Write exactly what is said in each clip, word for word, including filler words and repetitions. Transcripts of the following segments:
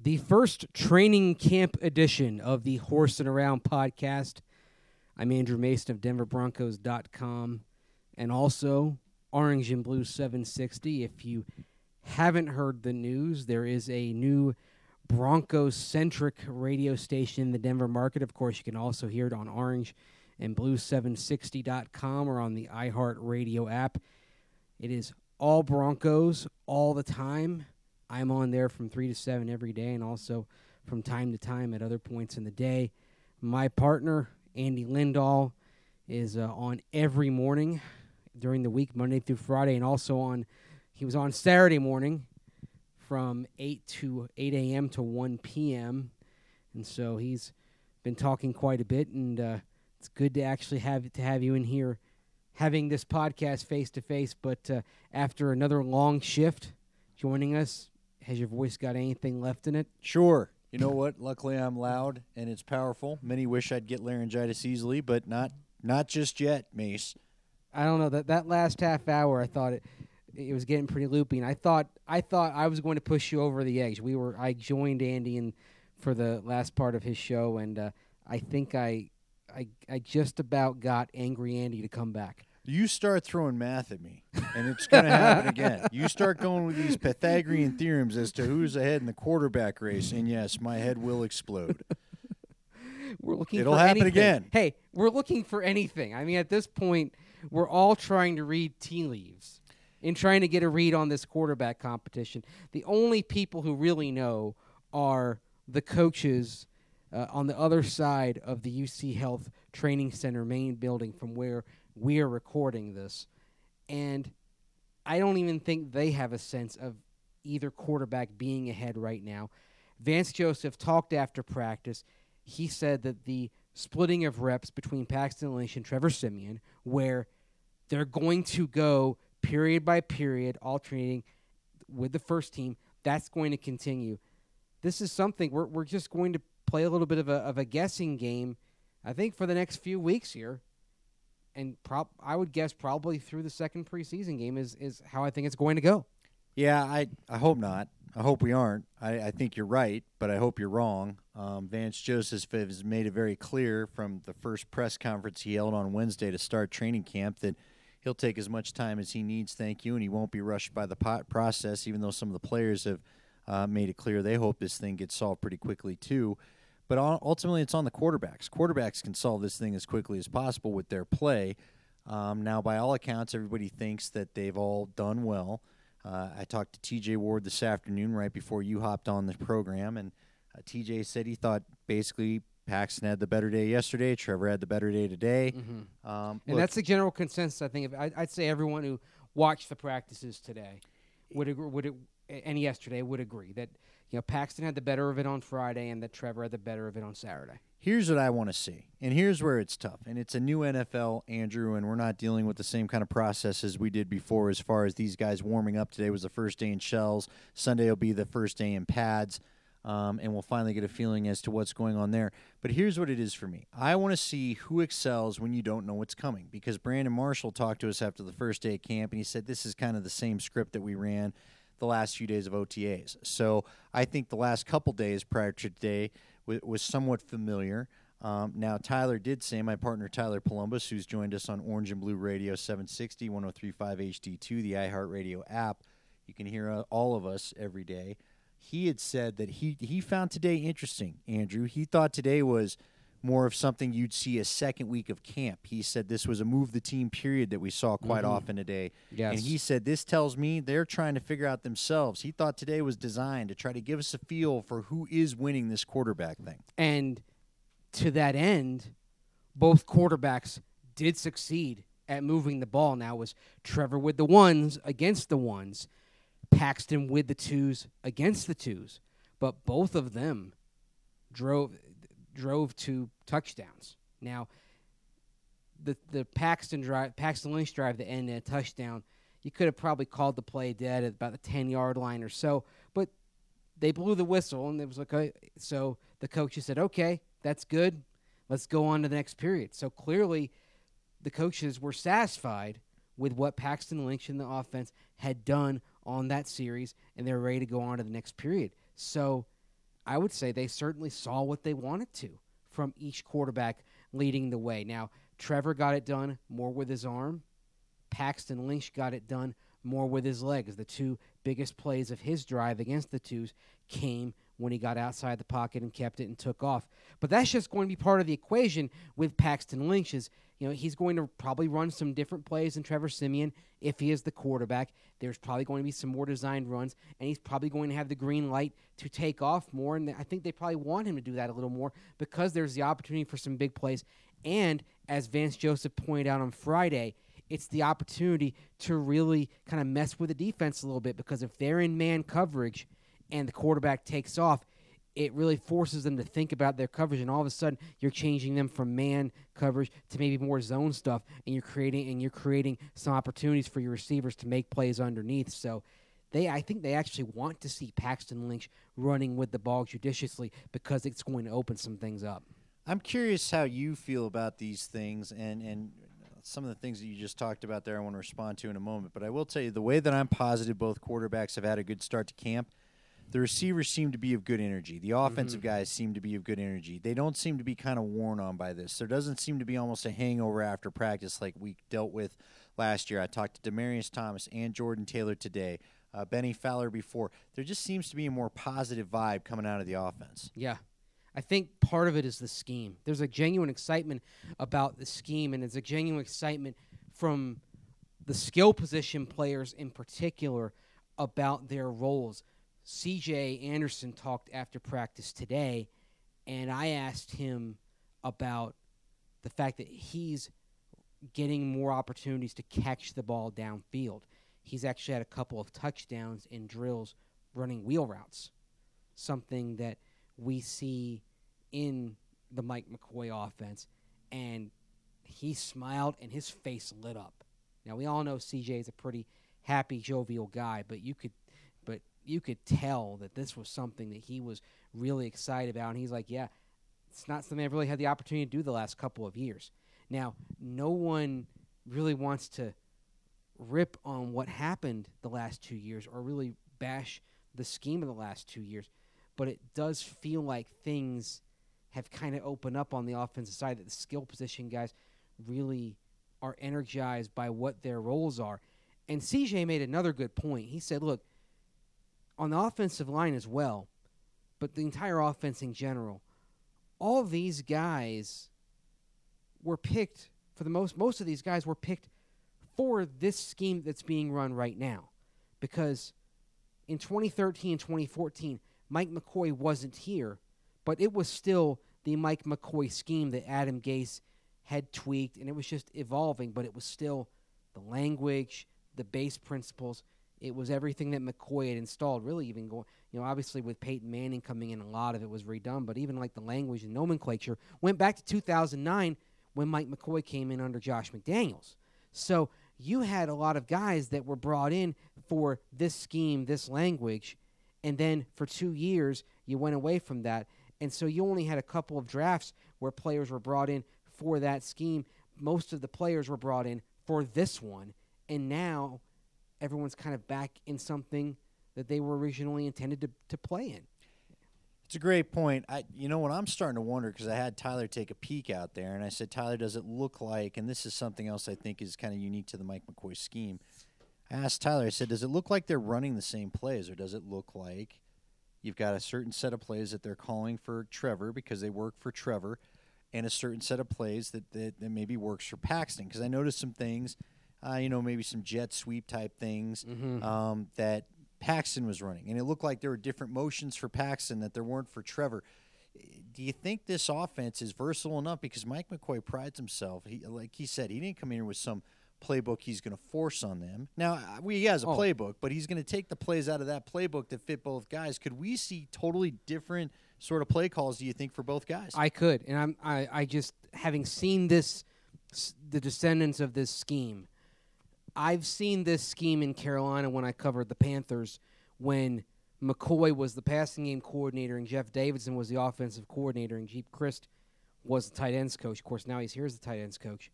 the first training camp edition of the Horse and Around podcast. I'm Andrew Mason of Denver Broncos dot com and also Orange and Blue seven sixty. If you haven't heard the news, there is a new Broncos-centric radio station in the Denver market. Of course, you can also hear it on Orange and Blue seven sixty dot com or on the iHeartRadio app. It is all Broncos all the time. I'm on there from three to seven every day and also from time to time at other points in the day. My partner, Andy Lindahl, is uh, on every morning during the week, Monday through Friday, and also on, he was on Saturday morning from eight to eight a.m. to one p.m., and so he's been talking quite a bit, and uh, it's good to actually have to have you in here having this podcast face-to-face, but uh, after another long shift joining us, has your voice got anything left in it? Sure. You know what? Luckily, I'm loud and it's powerful. Many wish I'd get laryngitis easily, but not not just yet, Mace. I don't know. That that last half hour, I thought it it was getting pretty loopy, and I thought I thought I was going to push you over the edge. We were I joined Andy in for the last part of his show, and uh, I think I I I just about got Angry Andy to come back. You start throwing math at me, and it's going to happen again. You start going with these Pythagorean theorems as to who's ahead in the quarterback race, and yes, my head will explode. We're looking It'll for happen anything. again. Hey, we're looking for anything. I mean, at this point, we're all trying to read tea leaves and trying to get a read on this quarterback competition. The only people who really know are the coaches uh, on the other side of the U C Health Training Center main building from where we're recording this. And I don't even think they have a sense of either quarterback being ahead right now. Vance Joseph talked after practice. He said that the splitting of reps between Paxton Lynch and Trevor Siemian, where they're going to go period by period, alternating with the first team, that's going to continue. This is something we're we're just going to play a little bit of a of a guessing game, I think, for the next few weeks here. And prob- I would guess probably through the second preseason game is, is how I think it's going to go. Yeah, I, I hope not. I hope we aren't. I, I think you're right, but I hope you're wrong. Um, Vance Joseph has made it very clear from the first press conference he held on Wednesday to start training camp that he'll take as much time as he needs, thank you, and he won't be rushed by the pot process, even though some of the players have uh, made it clear they hope this thing gets solved pretty quickly too. But ultimately, it's on the quarterbacks. Quarterbacks can solve this thing as quickly as possible with their play. Um, now, by all accounts, everybody thinks that they've all done well. Uh, I talked to T J Ward this afternoon right before you hopped on the program, and uh, T J said he thought basically Paxton had the better day yesterday, Trevor had the better day today. Mm-hmm. Um, and look, that's the general consensus, I think. I'd, I'd say everyone who watched the practices today would agree, would and yesterday would agree that you know Paxton had the better of it on Friday and that Trevor had the better of it on Saturday. Here's what I want to see, and here's where it's tough. And it's a new N F L, Andrew, and we're not dealing with the same kind of process as we did before as far as these guys warming up. Today was the first day in shells. Sunday will be the first day in pads, um, and we'll finally get a feeling as to what's going on there. But here's what it is for me. I want to see who excels when you don't know what's coming, because Brandon Marshall talked to us after the first day of camp, and he said this is kind of the same script that we ran the last few days of O T As. So I think the last couple days prior to today w- was somewhat familiar. Um, now, Tyler did say, my partner Tyler Palumbus, who's joined us on Orange and Blue Radio seven sixty, one oh three point five H D two, the iHeartRadio app. You can hear uh, all of us every day. He had said that he, he found today interesting, Andrew. He thought today was more of something you'd see a second week of camp. He said this was a move the team period that we saw quite mm-hmm. often today. Yes. And he said, this tells me they're trying to figure out themselves. He thought today was designed to try to give us a feel for who is winning this quarterback thing. And to that end, both quarterbacks did succeed at moving the ball. Now it was Trevor with the ones against the ones, Paxton with the twos against the twos. But both of them drove drove to touchdowns. Now, the the Paxton drive, Paxton Lynch drive that ended in a touchdown, you could have probably called the play dead at about the ten-yard line or so, but they blew the whistle, and it was like, okay. So the coaches said, okay, that's good. Let's go on to the next period. So clearly the coaches were satisfied with what Paxton Lynch and the offense had done on that series, and they're ready to go on to the next period. So I would say they certainly saw what they wanted to from each quarterback leading the way. Now, Trevor got it done more with his arm. Paxton Lynch got it done more with his legs. The two biggest plays of his drive against the twos came when he got outside the pocket and kept it and took off. But that's just going to be part of the equation with Paxton Lynch. Is, you know, he's going to probably run some different plays than Trevor Siemian if he is the quarterback. There's probably going to be some more designed runs, and he's probably going to have the green light to take off more. And I think they probably want him to do that a little more because there's the opportunity for some big plays. And as Vance Joseph pointed out on Friday, it's the opportunity to really kind of mess with the defense a little bit, because if they're in man coverage and the quarterback takes off, it really forces them to think about their coverage, and all of a sudden you're changing them from man coverage to maybe more zone stuff, and you're creating and you're creating some opportunities for your receivers to make plays underneath. So they I think they actually want to see Paxton Lynch running with the ball judiciously, because it's going to open some things up. I'm curious how you feel about these things, and and some of the things that you just talked about there I want to respond to in a moment. But I will tell you, the way that I'm positive both quarterbacks have had a good start to camp, the receivers seem to be of good energy. The offensive mm-hmm. guys seem to be of good energy. They don't seem to be kind of worn on by this. There doesn't seem to be almost a hangover after practice like we dealt with last year. I talked to Demaryius Thomas and Jordan Taylor today, uh, Benny Fowler before. There just seems to be a more positive vibe coming out of the offense. Yeah. I think part of it is the scheme. There's a genuine excitement about the scheme, and it's a genuine excitement from the skill position players in particular about their roles. C J Anderson talked after practice today, and I asked him about the fact that he's getting more opportunities to catch the ball downfield. He's actually had a couple of touchdowns in drills running wheel routes, something that we see in the Mike McCoy offense, and he smiled and his face lit up. Now, we all know C J is a pretty happy, jovial guy, but you could but you could tell that this was something that he was really excited about, and he's like, yeah, it's not something I've really had the opportunity to do the last couple of years. Now, no one really wants to rip on what happened the last two years or really bash the scheme of the last two years, but it does feel like things have kind of opened up on the offensive side, that the skill position guys really are energized by what their roles are. And C J made another good point. He said, look, on the offensive line as well, but the entire offense in general, all these guys were picked, for the most, most of these guys were picked for this scheme that's being run right now. Because in twenty thirteen and twenty fourteen, Mike McCoy wasn't here, but it was still the Mike McCoy scheme that Adam Gase had tweaked, and it was just evolving, but it was still the language, the base principles. It was everything that McCoy had installed, really even going, you know, obviously with Peyton Manning coming in, a lot of it was redone, but even like the language and nomenclature went back to two thousand nine when Mike McCoy came in under Josh McDaniels. So you had a lot of guys that were brought in for this scheme, this language, and then for two years you went away from that. And so you only had a couple of drafts where players were brought in for that scheme. Most of the players were brought in for this one, and now everyone's kind of back in something that they were originally intended to, to play in. It's a great point. I, you know what I'm starting to wonder, because I had Tyler take a peek out there, and I said, Tyler, does it look like, and this is something else I think is kind of unique to the Mike McCoy scheme. I asked Tyler, I said, does it look like they're running the same plays, or does it look like you've got a certain set of plays that they're calling for Trevor because they work for Trevor, and a certain set of plays that, that, that maybe works for Paxton? Because I noticed some things, uh, you know, maybe some jet sweep type things mm-hmm. um, that Paxton was running. And it looked like there were different motions for Paxton that there weren't for Trevor. Do you think this offense is versatile enough? Because Mike McCoy prides himself. He, like he said, he didn't come in here with some playbook he's going to force on them. Now, he has a oh. playbook, but he's going to take the plays out of that playbook that fit both guys. Could we see totally different sort of play calls, do you think, for both guys? I could. And I'm, I, I just, having seen this, the descendants of this scheme, I've seen this scheme in Carolina when I covered the Panthers, when McCoy was the passing game coordinator and Jeff Davidson was the offensive coordinator and Jeep Christ was the tight ends coach. Of course, now he's here as the tight ends coach.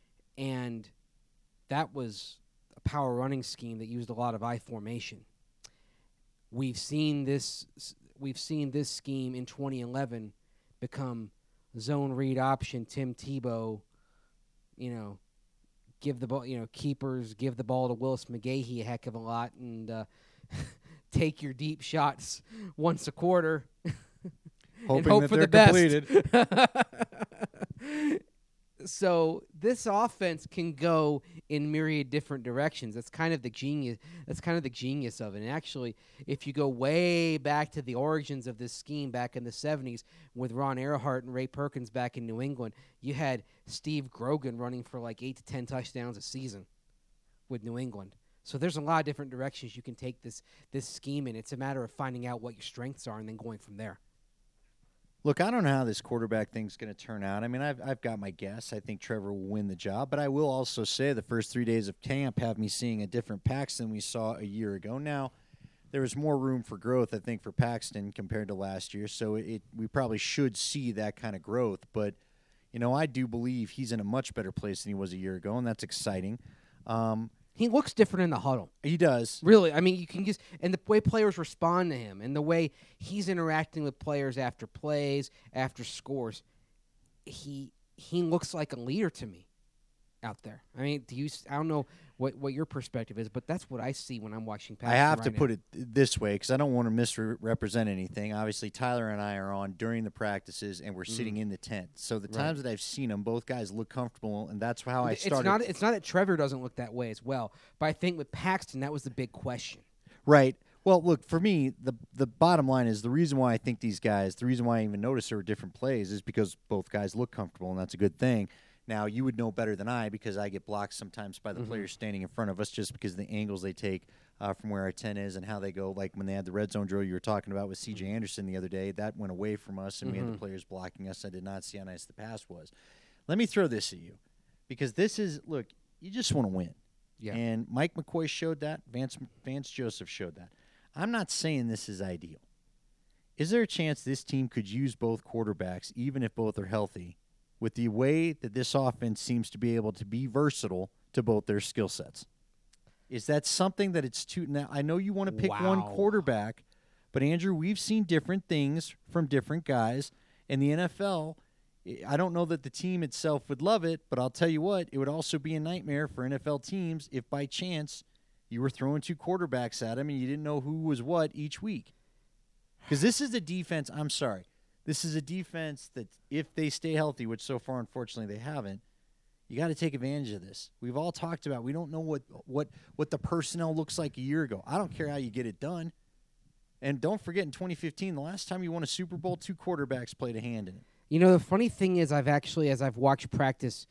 And that was a power running scheme that used a lot of I formation. We've seen this we've seen this scheme in twenty eleven become zone read option. Tim Tebow, you know, give the ball, you know, keepers give the ball to Willis McGahee a heck of a lot, and uh, take your deep shots once a quarter, hoping and hope that for they're the best. completed. So this offense can go in myriad different directions. That's kind of the genius. That's kind of the genius of it. And actually, if you go way back to the origins of this scheme back in the seventies with Ron Earhart and Ray Perkins back in New England, you had Steve Grogan running for like eight to ten touchdowns a season with New England. So there's a lot of different directions you can take this this scheme in. It's a matter of finding out what your strengths are and then going from there. Look, I don't know how this quarterback thing's going to turn out. I mean, I've I've got my guess. I think Trevor will win the job, but I will also say the first three days of camp have me seeing a different Paxton we saw a year ago. Now, there was more room for growth, I think, for Paxton compared to last year, so it we probably should see that kind of growth. But, you know, I do believe he's in a much better place than he was a year ago, and that's exciting. Um, He looks different in the huddle. he does. Really, I mean, you can just and the way players respond to him, and the way he's interacting with players after plays, after scores, he he looks like a leader to me out there. I mean, do you? I don't know what, what your perspective is, but that's what I see when I'm watching. I have right to now. put it this way because I don't want to misrepresent anything. Obviously, Tyler and I are on during the practices, and we're Mm-hmm. sitting in the tent. So the Right. times that I've seen them, both guys look comfortable, and that's how I started. It's not. It's not that Trevor doesn't look that way as well, but I think with Paxton, that was the big question. Right. Well, look, for me, the the bottom line is the reason why I think these guys, the reason why I even noticed there were different plays is because both guys look comfortable, and that's a good thing. Now, you would know better than I because I get blocked sometimes by the Mm-hmm. players standing in front of us just because of the angles they take uh, from where our tent is and how they go. Like when they had the red zone drill you were talking about with C J Anderson the other day, that went away from us, and we had Mm-hmm. the players blocking us. I did not see how nice the pass was. Let me throw this at you because this is, look, you just want to win. Yeah. And Mike McCoy showed that. Vance, Vance Joseph showed that. I'm not saying this is ideal. Is there a chance this team could use both quarterbacks, even if both are healthy, with the way that this offense seems to be able to be versatile to both their skill sets? Is that something that it's too – now, I know you want to pick one Wow. quarterback, but, Andrew, we've seen different things from different guys. In the N F L, I don't know that the team itself would love it, but I'll tell you what, it would also be a nightmare for N F L teams if by chance you were throwing two quarterbacks at them and you didn't know who was what each week. Because this is a defense – I'm sorry. This is a defense that if they stay healthy, which so far unfortunately they haven't, you got to take advantage of this. We've all talked about we don't know what, what, what the personnel looks like a year ago. I don't care how you get it done. And don't forget, in twenty fifteen, the last time you won a Super Bowl, two quarterbacks played a hand in it. You know, the funny thing is, I've actually, as I've watched practice,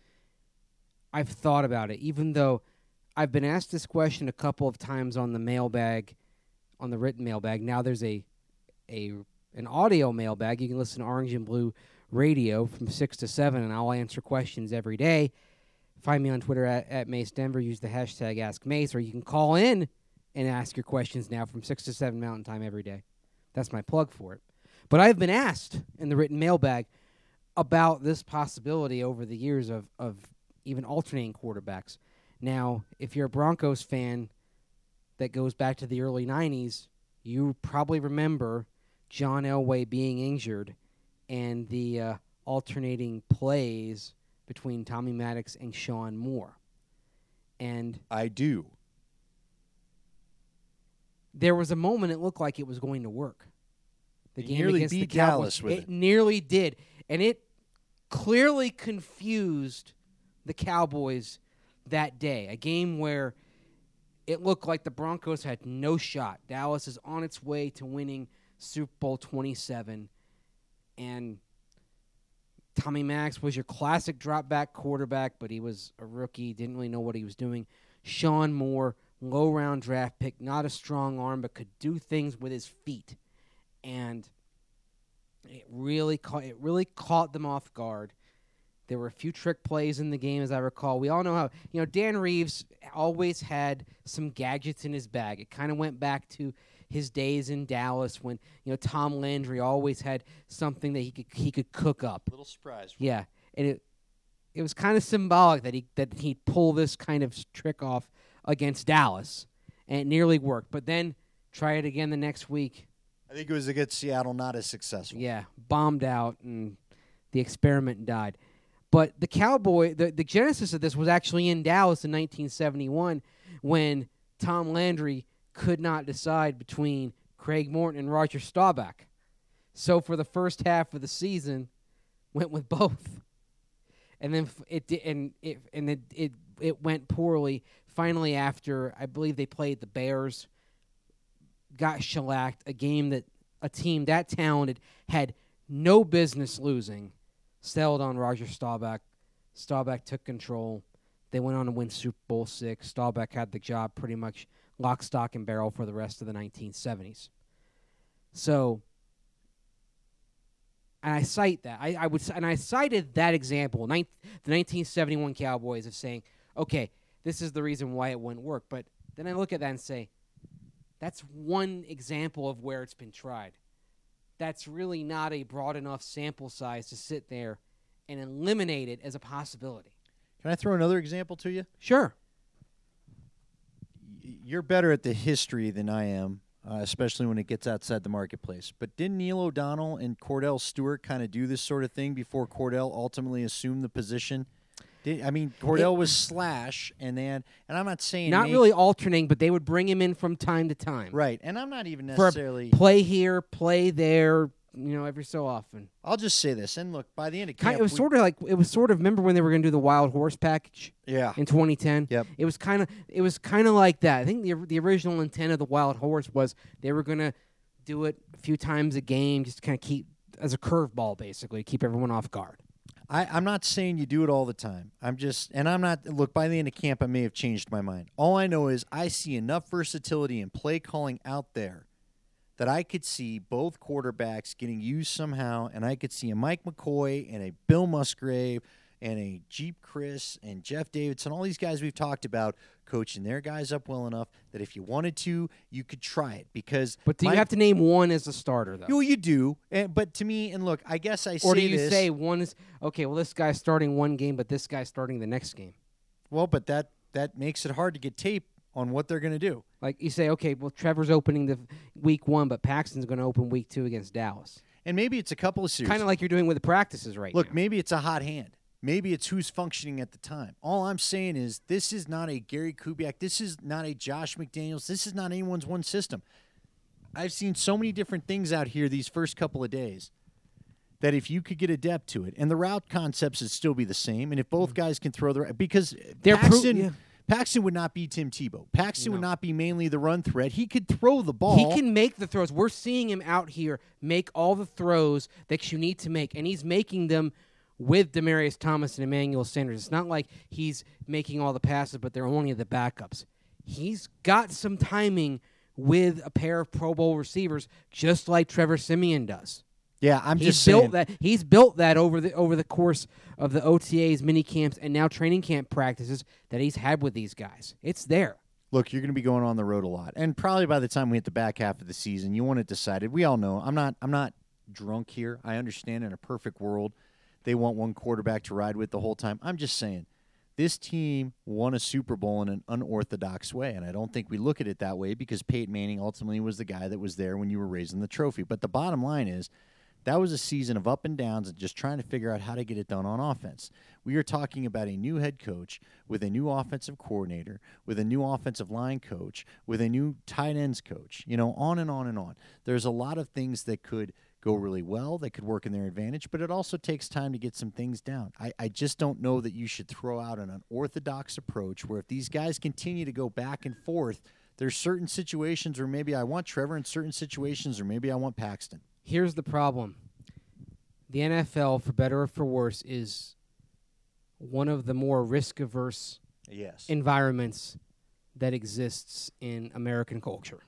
I've thought about it. Even though I've been asked this question a couple of times on the mailbag, on the written mailbag. Now there's a a an audio mailbag. You can listen to Orange and Blue Radio from six to seven, and I'll answer questions every day. Find me on Twitter at, at Mace Denver. Use the hashtag Ask Mace, or you can call in and ask your questions now from six to seven Mountain Time every day. That's my plug for it. But I've been asked in the written mailbag about this possibility over the years of, of even alternating quarterbacks. Now, if you're a Broncos fan that goes back to the early nineties, you probably remember John Elway being injured and the uh, alternating plays between Tommy Maddox and Sean Moore. And I do. there was a moment it looked like it was going to work. The It game nearly against beat the Cowboys, Dallas with it it. nearly did, and it clearly confused the Cowboys that day. A game where it looked like the Broncos had no shot. Dallas is on its way to winning Super Bowl twenty-seven, and Tommy Maddox was your classic drop-back quarterback, but he was a rookie, didn't really know what he was doing. Sean Moore, low-round draft pick, not a strong arm, but could do things with his feet. And it really caught, it really caught them off guard. There were a few trick plays in the game, as I recall. We all know how, you know, Dan Reeves always had some gadgets in his bag. It kind of went back to his days in Dallas when, you know, Tom Landry always had something that he could he could cook up. Little surprise. Yeah, and it it was kind of symbolic that he that he'd pull this kind of trick off against Dallas, and it nearly worked. But then try it again the next week. I think it was against Seattle, not as successful. Yeah, bombed out, and the experiment died. But the Cowboy, the, the genesis of this was actually in Dallas in nineteen seventy-one when Tom Landry could not decide between Craig Morton and Roger Staubach. So for the first half of the season, went with both. And then it did, and it and it, it it went poorly. Finally, after I believe they played the Bears, got shellacked, a game that a team that talented had no business losing, settled on Roger Staubach. Staubach took control. They went on to win Super Bowl six. Staubach had the job pretty much lock, stock, and barrel for the rest of the nineteen seventies. So, and I cite that. I, I would, and I cited that example, the nineteen seventy-one Cowboys, of saying, okay, this is the reason why it wouldn't work. But then I look at that and say, that's one example of where it's been tried. That's really not a broad enough sample size to sit there and eliminate it as a possibility. Can I throw another example to you? Sure. You're better at the history than I am, uh, especially when it gets outside the marketplace. But didn't Neil O'Donnell and Cordell Stewart kind of do this sort of thing before Cordell ultimately assumed the position? Did, I mean, Cordell it, was slash, and then, and I'm not saying not make, really alternating, but they would bring him in from time to time. Right, and I'm not even For necessarily play here, play there, you know, every so often. I'll just say this, and look, by the end of camp, Kind, it was we, sort of like it was sort of. Remember when they were going to do the Wild Horse package? Yeah. In twenty ten. Yep. It was kind of it was kind of like that. I think the the original intent of the Wild Horse was they were going to do it a few times a game, just kind of keep as a curveball, basically, keep everyone off guard. I, I'm not saying you do it all the time. I'm just, and I'm not, look, by the end of camp, I may have changed my mind. All I know is I see enough versatility and play calling out there that I could see both quarterbacks getting used somehow, and I could see a Mike McCoy and a Bill Musgrave and a Jeep Chris and Jeff Davidson, all these guys we've talked about, coaching their guys up well enough that if you wanted to, you could try it. Because But do my, you have to name one as a starter, though? You, you do. And, but to me, and look, I guess I say Or do you this, say one is, okay, well, this guy's starting one game, but this guy's starting the next game? Well, but that, that makes it hard to get tape on what they're going to do. Like you say, okay, well, Trevor's opening the week one, but Paxton's going to open week two against Dallas. And maybe it's a couple of series. Kind of like you're doing with the practices right Look, now. maybe it's a hot hand. Maybe it's who's functioning at the time. All I'm saying is this is not a Gary Kubiak. This is not a Josh McDaniels. This is not anyone's one system. I've seen so many different things out here these first couple of days that if you could get adept to it, and the route concepts would still be the same, and if both guys can throw the – because They're Paxton, pro- yeah. Paxton would not be Tim Tebow. Paxton No. would not be mainly the run threat. He could throw the ball. He can make the throws. We're seeing him out here make all the throws that you need to make, and he's making them – with Demaryius Thomas and Emmanuel Sanders. It's not like he's making all the passes, but they're only the backups. He's got some timing with a pair of Pro Bowl receivers, just like Trevor Siemian does. Yeah, I'm he's just built saying. that. He's built that over the over the course of the O T As, mini camps, and now training camp practices that he's had with these guys. It's there. Look, you're going to be going on the road a lot, and probably by the time we hit the back half of the season, you want it decided. We all know. I'm not. I'm not drunk here. I understand. In a perfect world, they want one quarterback to ride with the whole time. I'm just saying, this team won a Super Bowl in an unorthodox way, and I don't think we look at it that way because Peyton Manning ultimately was the guy that was there when you were raising the trophy. But the bottom line is, that was a season of up and downs and just trying to figure out how to get it done on offense. We are talking about a new head coach with a new offensive coordinator, with a new offensive line coach, with a new tight ends coach, you know, on and on and on. There's a lot of things that could go really well, they could work in their advantage, but it also takes time to get some things down. I, I just don't know that you should throw out an unorthodox approach where if these guys continue to go back and forth, there's certain situations where maybe I want Trevor in certain situations or maybe I want Paxton. Here's the problem. The N F L, for better or for worse, is one of the more risk-averse yes. environments that exists in American culture.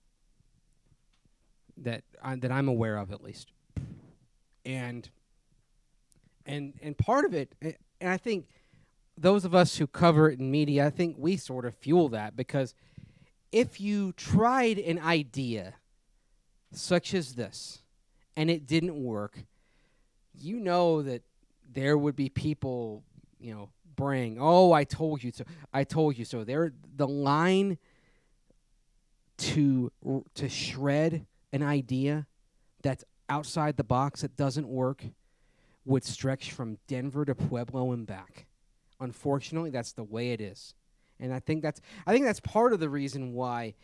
That I, that I'm aware of, at least, and and and part of it, and I think those of us who cover it in media, I think we sort of fuel that because if you tried an idea such as this and it didn't work, you know that there would be people, you know, braying, "Oh, I told you so! I told you so!" There, the line to to shred an idea that's outside the box that doesn't work would stretch from Denver to Pueblo and back. Unfortunately, that's the way it is. And I think that's I think that's part of the reason why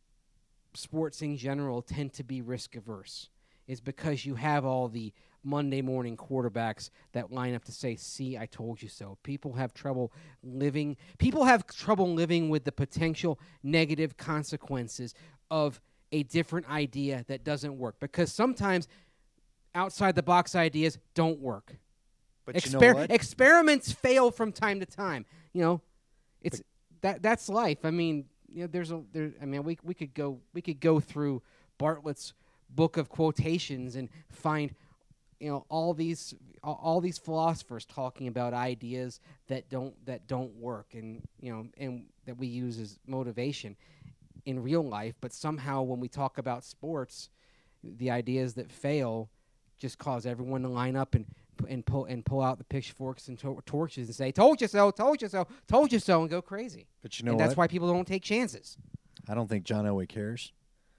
sports in general tend to be risk averse, is because you have all the Monday morning quarterbacks that line up to say, "See, I told you so." People have trouble living people have trouble living with the potential negative consequences of a different idea that doesn't work, because sometimes outside the box ideas don't work. But Exper- you know what? Experiments fail from time to time. You know, it's that that's life. I mean, you know, there's a there. I mean, we we could go we could go through Bartlett's book of quotations and find, you know, all these all, all these philosophers talking about ideas that don't that don't work, and you know, and that we use as motivation in real life. But somehow, when we talk about sports, the ideas that fail just cause everyone to line up and and pull and pull out the pitchforks and to- torches and say, "Told you so, told you so, told you so," and go crazy. But you know and what? that's why people don't take chances. I don't think John Elway cares.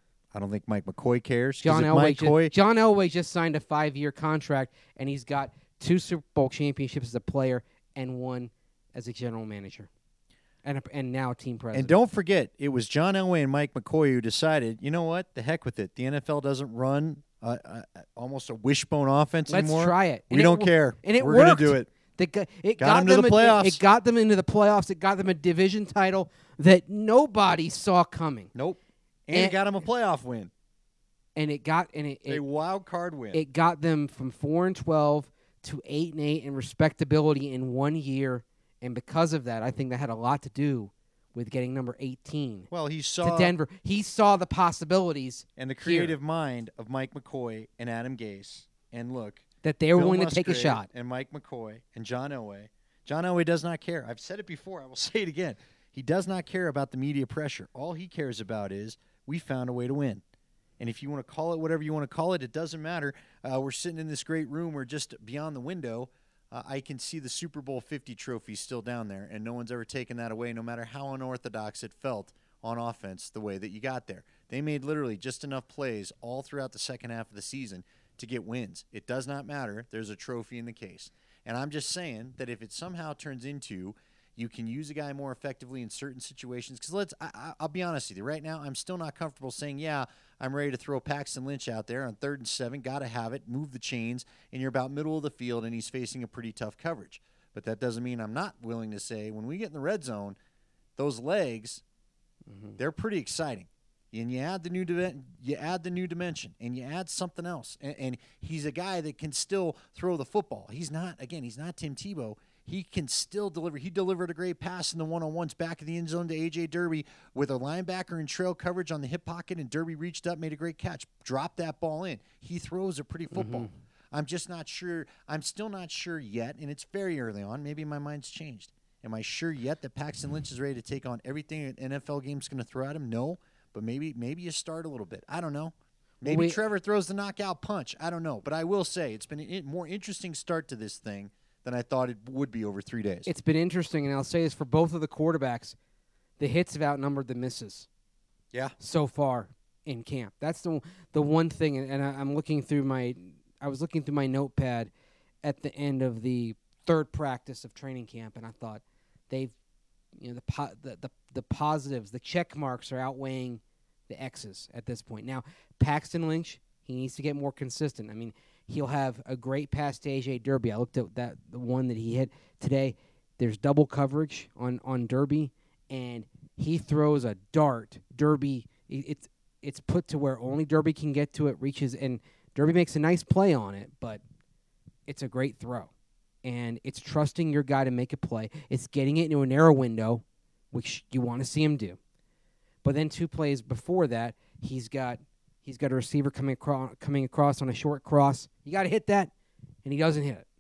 I don't think Mike McCoy cares. 'Cause John if Elway, Mike ju- Coy, John Elway just signed a five-year contract, and he's got two Super Bowl championships as a player and one as a general manager, and a, and now team president. and don't forget, it was John Elway and Mike McCoy who decided, you know what? The heck with it. The N F L doesn't run uh, uh, almost a wishbone offense Let's anymore. try it. We And it don't wo- care. and it We're gonna worked. do it. The gu- it Got got, them to them the a- playoffs. It, it got them into the playoffs. It got them a division title that nobody saw coming, Nope. And, And- it got him a playoff win, and it got and it a it, wild card win. it got them from four and twelve to eight and eight in respectability in one year. And because of that, I think that had a lot to do with getting number eighteen well, he saw to Denver. He saw the possibilities and the here. creative mind of Mike McCoy and Adam Gase. And look, that they were Bill willing to take a Musgrave shot. And Mike McCoy and John Elway. John Elway does not care. I've said it before. I will say it again. He does not care about the media pressure. All he cares about is we found a way to win. And if you want to call it whatever you want to call it, it doesn't matter. Uh, we're sitting in this great room. We're just beyond the window. Uh, I can see the Super Bowl fifty trophy still down there, and no one's ever taken that away, no matter how unorthodox it felt on offense the way that you got there. They made literally just enough plays all throughout the second half of the season to get wins. It does not matter. There's a trophy in the case. And I'm just saying that if it somehow turns into you can use a guy more effectively in certain situations, because let's, I, I, I'll be honest with you, right now I'm still not comfortable saying, yeah, I'm ready to throw Paxton Lynch out there on third and seven, got to have it, move the chains, and you're about middle of the field, and he's facing a pretty tough coverage. But that doesn't mean I'm not willing to say when we get in the red zone, those legs, mm-hmm. they're pretty exciting. And you add the new di- you add the new dimension, and you add something else. And, and he's a guy that can still throw the football. He's not, again, he's not Tim Tebow. He can still deliver. He delivered a great pass in the one-on-ones back of the end zone to A J Derby with a linebacker in trail coverage on the hip pocket, and Derby reached up, made a great catch, dropped that ball in. He throws a pretty football. Mm-hmm. I'm just not sure. I'm still not sure yet, and it's very early on. Maybe my mind's changed. Am I sure yet that Paxton Lynch is ready to take on everything an N F L game's going to throw at him? No. But maybe maybe you start a little bit. I don't know. Maybe well, we, Trevor throws the knockout punch. I don't know. But I will say it's been a more interesting start to this thing than I thought it would be over three days. It's been interesting, and I'll say this for both of the quarterbacks. The hits have outnumbered the misses. Yeah. So far in camp. That's the the one thing, and I, I'm looking through my I was looking through my notepad at the end of the third practice of training camp, and I thought they've you know the po- the, the the positives, the check marks are outweighing the X's at this point. Now, Paxton Lynch, he needs to get more consistent. I mean, he'll have a great pass to A J Derby. I looked at that the one that he hit today. There's double coverage on, on Derby, and he throws a dart. Derby, it, it's it's put to where only Derby can get to it, reaches, and Derby makes a nice play on it, but it's a great throw. And it's trusting your guy to make a play. It's getting it into a narrow window, which you want to see him do. But then two plays before that, he's got he's got a receiver coming across coming across on a short cross. You got to hit that, and he doesn't hit it.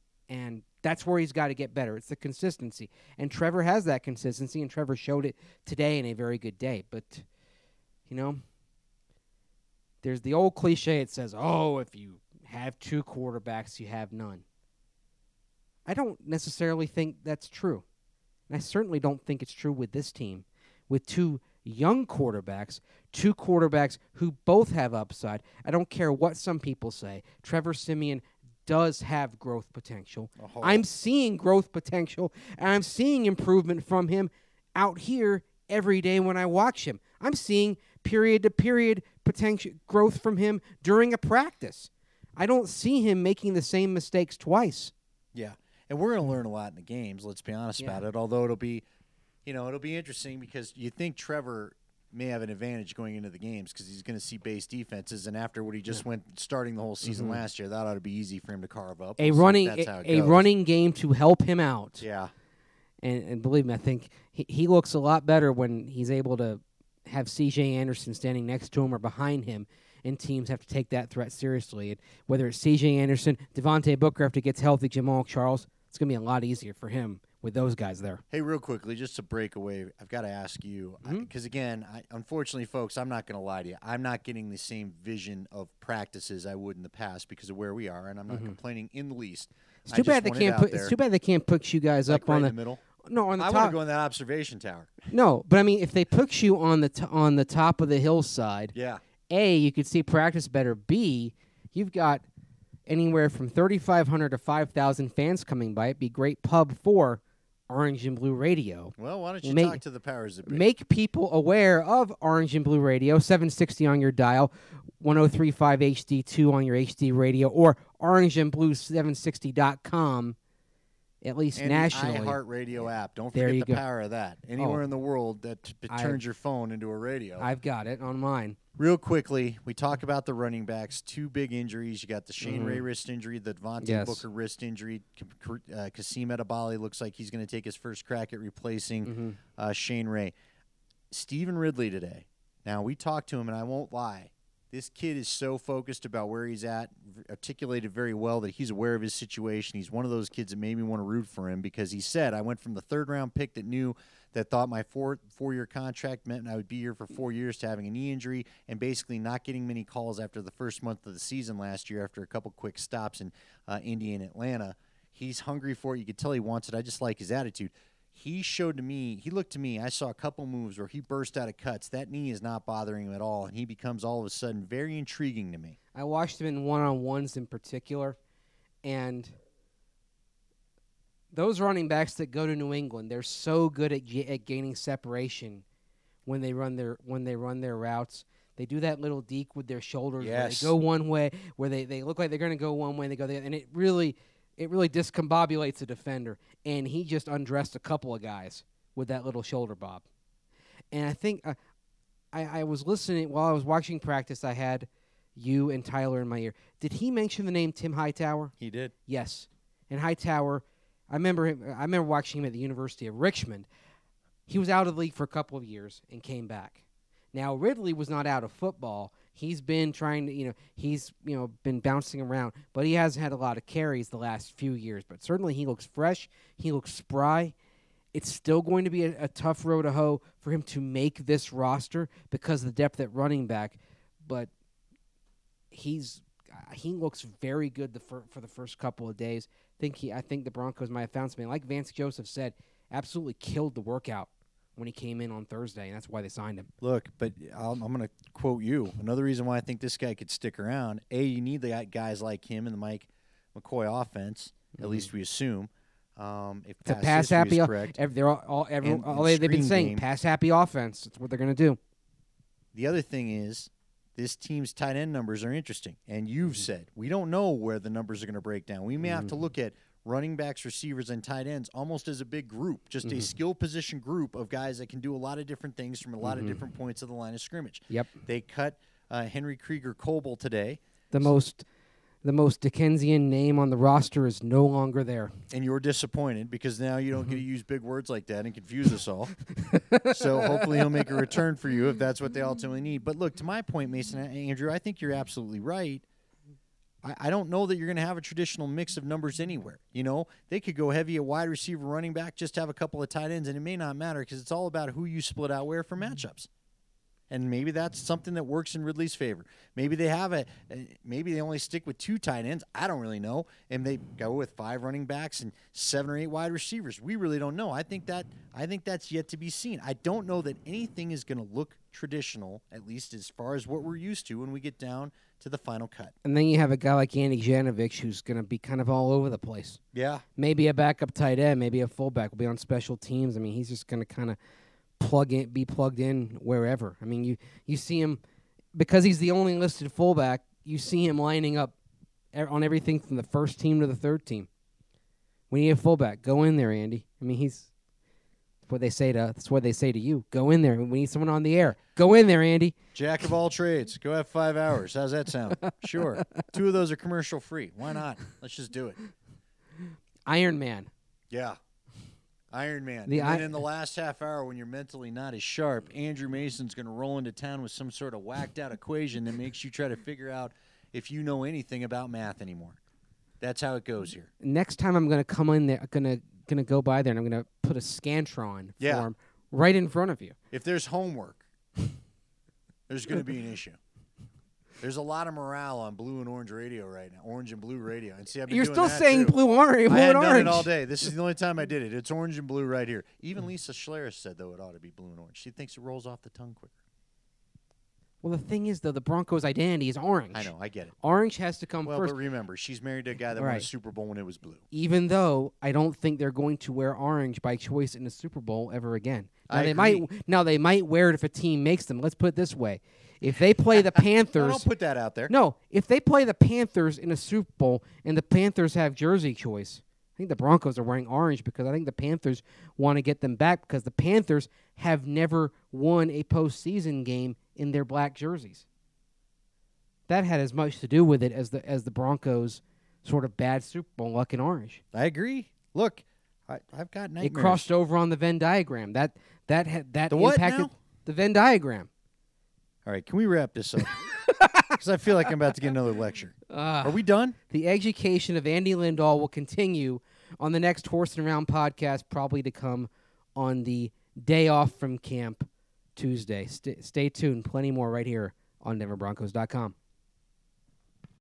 And that's where he's got to get better. It's the consistency. And Trevor has that consistency, and Trevor showed it today in a very good day. But, you know, there's the old cliche. It says, oh, if you have two quarterbacks, you have none. I don't necessarily think that's true. And I certainly don't think it's true with this team, with two young quarterbacks, two quarterbacks who both have upside. I don't care what some people say. Trevor Siemian does have growth potential. Oh. I'm seeing growth potential, and I'm seeing improvement from him out here every day when I watch him. I'm seeing period-to-period potential growth from him during a practice. I don't see him making the same mistakes twice. Yeah, and we're going to learn a lot in the games, let's be honest Yeah. about it, although it'll be, you know, it'll be interesting because you think Trevor may have an advantage going into the games because he's going to see base defenses, and after what he just yeah. went starting the whole season mm-hmm. last year, that ought to be easy for him to carve up. A we'll running a, a running game to help him out. Yeah. And, and believe me, I think he, he looks a lot better when he's able to have C J Anderson standing next to him or behind him, and teams have to take that threat seriously. And whether it's C J Anderson, Devontae Booker after he gets healthy, Jamal Charles, it's going to be a lot easier for him with those guys there. Hey, real quickly, just to break away, I've got to ask you, because, mm-hmm. again, I, unfortunately, folks, I'm not going to lie to you. I'm not getting the same vision of practices I would in the past because of where we are, and I'm not mm-hmm. complaining in the least. It's too bad they can't put. It's too bad they can't put you guys like up right on the, the middle. No, on the I top. want to go in that observation tower. No, but I mean, if they put you on the t- on the top of the hillside, yeah. A, you could see practice better. B, you've got anywhere from thirty-five hundred to five thousand fans coming by. It'd be great pub for Orange and Blue Radio. Well, why don't you make, talk to the powers that be? Make people aware of Orange and Blue Radio, seven sixty on your dial, ten thirty-five H D two on your H D radio, or orange and blue seven sixty dot com. At least and nationally. the iHeartRadio app. Don't there forget the go. power of that. Anywhere oh. in the world that t- turns your phone into a radio. I've got it on mine. Real quickly, we talk about the running backs. Two big injuries. You got the Shane mm-hmm. Ray wrist injury, the Devontae yes. Booker wrist injury. Uh, Kasim Edebali looks like he's going to take his first crack at replacing mm-hmm. uh, Shane Ray. Stephen Ridley today. Now, we talked to him, and I won't lie. This kid is so focused about where he's at, articulated very well that he's aware of his situation. He's one of those kids that made me want to root for him because he said, I went from the third-round pick that knew that thought my four, four-year contract meant I would be here for four years to having a knee injury and basically not getting many calls after the first month of the season last year after a couple quick stops in uh, Indy and Atlanta. He's hungry for it. You could tell he wants it. I just like his attitude. He showed to me, he looked to me, I saw a couple moves where he burst out of cuts. That knee is not bothering him at all, and he becomes all of a sudden very intriguing to me. I watched him in one-on-ones in particular, and those running backs that go to New England, they're so good at, g- at gaining separation when they run their when they run their routes. They do that little deke with their shoulders yes. where they go one way, where they, they look like they're going to go one way, and they go the other, and it really – It really discombobulates a defender, and he just undressed a couple of guys with that little shoulder bob. And I think uh, I, I was listening while I was watching practice. I had you and Tyler in my ear. Did he mention the name Tim Hightower? He did. Yes. And Hightower, I remember him. I remember watching him at the University of Richmond. He was out of the league for a couple of years and came back. Now Ridley was not out of football. He's been trying to, you know, he's, you know, been bouncing around, but he hasn't had a lot of carries the last few years. But certainly he looks fresh. He looks spry. It's still going to be a, a tough row to hoe for him to make this roster because of the depth at running back. But he's he looks very good the fir- for the first couple of days. I think he, I think the Broncos might have found something. Like Vance Joseph said, absolutely killed the workout when he came in on Thursday, and that's why they signed him. Look, but I'll, I'm going to quote you. Another reason why I think this guy could stick around, A, you need the guys like him in the Mike McCoy offense, mm-hmm. at least we assume. Um, if it's a pass-happy correct. Every, they're all, all, every, and, all and they've been saying, game. pass-happy offense. That's what they're going to do. The other thing is this team's tight end numbers are interesting, and you've mm-hmm. said we don't know where the numbers are going to break down. We may mm-hmm. have to look at running backs, receivers, and tight ends almost as a big group, just mm-hmm. a skill position group of guys that can do a lot of different things from a lot mm-hmm. of different points of the line of scrimmage. Yep. They cut uh, Henry Krieger Coble today. The most the most Dickensian name on the roster is no longer there. And you're disappointed because now you don't mm-hmm. get to use big words like that and confuse us all. So hopefully he'll make a return for you if that's what they ultimately need. But look, to my point, Mason and Andrew, I think you're absolutely right. I don't know that you're going to have a traditional mix of numbers anywhere. You know, they could go heavy at wide receiver, running back, just have a couple of tight ends, and it may not matter because it's all about who you split out where for matchups. And maybe that's something that works in Ridley's favor. Maybe they have a, maybe they only stick with two tight ends. I don't really know. And they go with five running backs and seven or eight wide receivers. We really don't know. I think that I think that's yet to be seen. I don't know that anything is going to look traditional, at least as far as what we're used to when we get down to the final cut. And then you have a guy like Andy Janovich who's going to be kind of all over the place. Yeah. Maybe a backup tight end, maybe a fullback will be on special teams. I mean, he's just going to kind of plug in, be plugged in wherever. I mean, you, you see him, because he's the only listed fullback, you see him lining up on everything from the first team to the third team. We need a fullback. Go in there, Andy. I mean, he's that's what they say to that's what they say to you. Go in there. We need someone on the air. Go in there, Andy. Jack of all trades. Go have five hours. How's that sound? Sure. Two of those are commercial free. Why not? Let's just do it. Iron Man. Yeah. Iron Man. The and then I- in the last half hour, when you're mentally not as sharp, Andrew Mason's going to roll into town with some sort of whacked out equation that makes you try to figure out if you know anything about math anymore. That's how it goes here. Next time I'm going to come in there, going to going to go by there, and I'm going to put a Scantron Yeah. form right in front of you. If there's homework, there's going to be an issue. There's a lot of morale on blue and orange radio right now, orange and blue radio. And see, I've been You're doing still that saying too. blue, orange, blue I had and done orange. it all day. This is the only time I did it. It's orange and blue right here. Even Lisa Schleris said, though, it ought to be blue and orange. She thinks it rolls off the tongue quicker. Well, the thing is, though, the Broncos' identity is orange. I know. I get it. Orange has to come Well, first. but remember, she's married to a guy that won Right. a Super Bowl when it was blue. Even though I don't think they're going to wear orange by choice in the Super Bowl ever again. Now I they agree. might. Now they might wear it if a team makes them. Let's put it this way: if they play the Panthers, No, don't put that out there. no, if they play the Panthers in a Super Bowl and the Panthers have jersey choice, I think the Broncos are wearing orange because I think the Panthers want to get them back because the Panthers have never won a postseason game in their black jerseys. That had as much to do with it as the as the Broncos' sort of bad Super Bowl luck in orange. I agree. Look, I, I've got nightmares. It crossed over on the Venn diagram. That that had that The what impacted now? the Venn diagram. All right, can we wrap this up? Because I feel like I'm about to get another lecture. Uh, Are we done? The education of Andy Lindahl will continue on the next Horse and Around podcast, probably to come on the day off from camp Tuesday. St- stay tuned. Plenty more right here on Denver Broncos dot com.